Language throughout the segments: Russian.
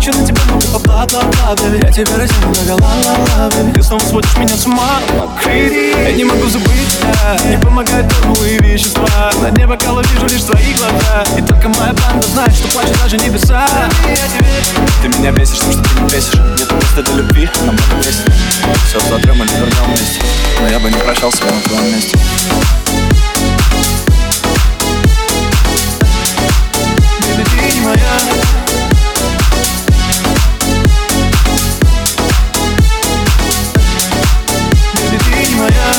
хочу на тебя, ну бла-бла-бла, baby. Я тебя раздену на ла-ла-ла, baby. Ты снова сводишь меня с ума, я не могу забыть тебя. Не помогают формулы и вещества. На дне бокала вижу лишь твои глаза. И только моя банда знает, что плачут даже небеса. Ты меня бесишь тем, что ты не бесишь. Нет места для любви, нам много месяцев. Все сотрем и не вернем вместе. Но я бы не прощал себя на твоем месте. Baby, ты не моя. Baby, ты не моя.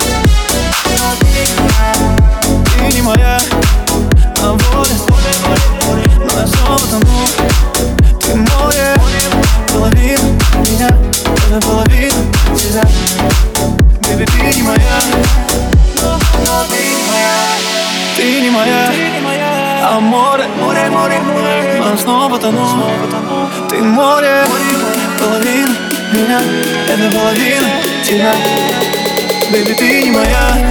Ты не моя. На воле, но я снова тону. Ты моя половина меня, это половина тебя. Baby, ты не моя. Ты не моя. А море, но я снова тону. Ты море, половина меня, это половина тебя. Baby, ты не моя.